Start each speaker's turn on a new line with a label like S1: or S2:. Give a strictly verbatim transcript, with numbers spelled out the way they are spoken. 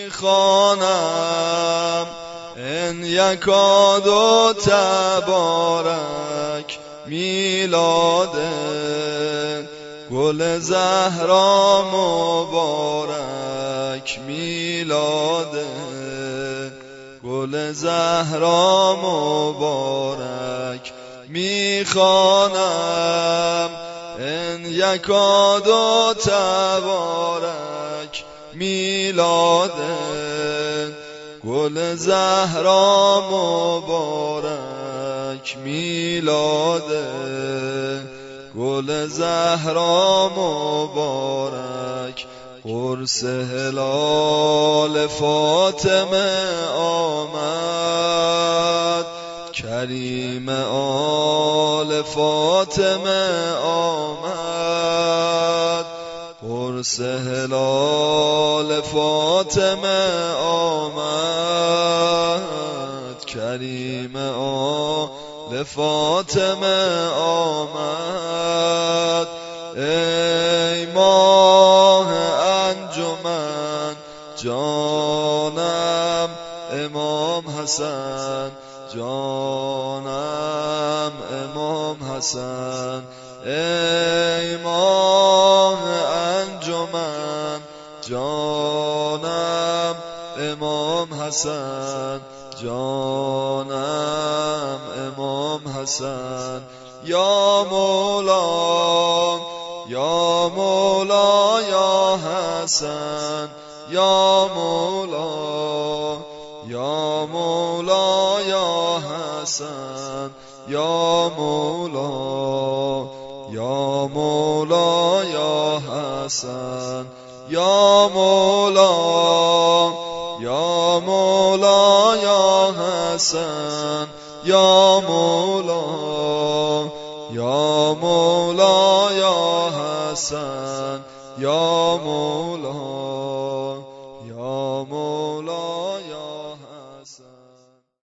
S1: میخوانم ان یکاد و تبارک میلاده گل زهرا مبارک میلاده گل زهرا مبارک میخوانم ان یکاد و تبارک میلاده گل زهرا مبارک میلاده گل زهرا مبارک قرص هلال فاطمه آمد کریم آل فاطمه آمد قرص هلال فاطمه آمد کریم آل فاطمه آمد ای ماه انجمن جانم امام حسن جانم امام حسن ای ماه انجمن جانم امام حسن جانم امام حسن یا مولا یا مولا یا حسن یا مولا یا مولا یا حسن یا مولا یا مولا یا حسن یا مولا یا مولا یا حسن یا مولا یا مولا یا حسن یا مولا